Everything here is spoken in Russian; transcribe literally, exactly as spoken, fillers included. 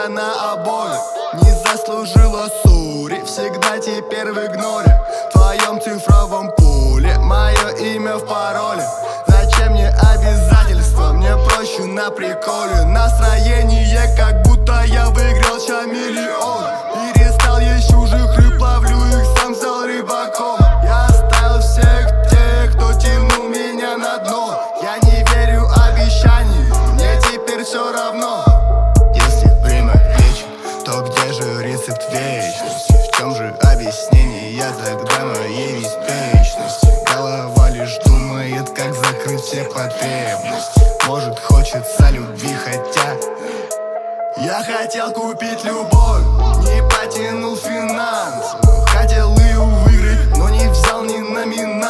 тебя на обоих. Не заслужила сури, всегда теперь в игноре. В твоем цифровом пуле мое имя в пароле. Зачем мне обязательства, мне проще на приколе. Настроение, как будто я выиграл ща миллион. Перестал есть чужих рыб, ловлю их, сам стал рыбаком. Я оставил всех тех, кто тянул меня на дно. Я не верю обещаниям, мне теперь все равно. Если время лечит, то где же рецепт вечности? В чем же объяснение я тогда моей беспечности? Голова лишь думает, как закрыть все потребности. Может, хочется любви, хотя я хотел купить любовь, не потянул финансы. Хотел ее выиграть, но не взял ни на минуту.